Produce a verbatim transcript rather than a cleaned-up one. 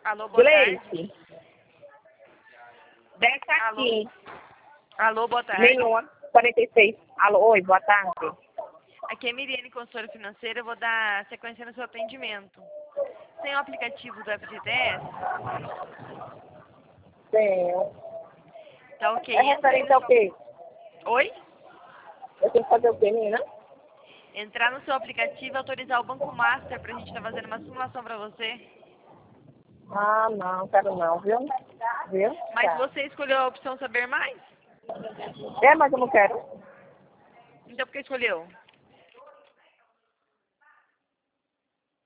Alô, boa tarde. Gleice. Desce aqui. Alô, boa tarde. Nenhuma. quarenta e seis. Alô, oi, boa tarde. Aqui é Miriane, consultora financeira. Eu vou dar sequência no seu atendimento. Tem o aplicativo do F G T S? Tenho. Tá ok. É referente ao quê? Oi? Eu tenho que fazer o quê, menina? Entrar no seu aplicativo e autorizar o Banco Master pra gente estar fazendo uma simulação pra você. Ah, não, quero não, viu? Viu? Mas Tá. você escolheu a opção saber mais? É, mas eu não quero. Então por que escolheu?